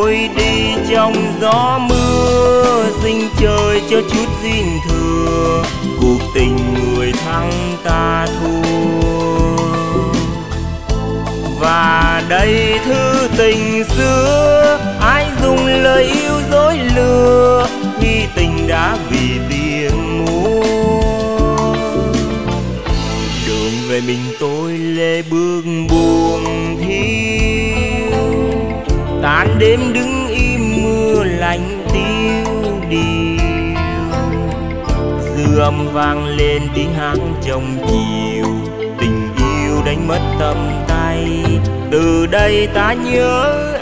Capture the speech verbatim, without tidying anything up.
trôi đi trong gió mưa, xin trời cho chút duyên thừa, cuộc tình người thắng ta thua. Và đây thư tình xưa, ai dùng lời yêu dối lừa, khi tình đã vì tiền mua. Đường về mình tôi lê bước buồn thiêu, tàn đêm đứng im mưa lạnh tiêu điều. Dư âm vang lên tiếng hát trong chiều, tình yêu đánh mất tầm tay. Từ đây ta nhớ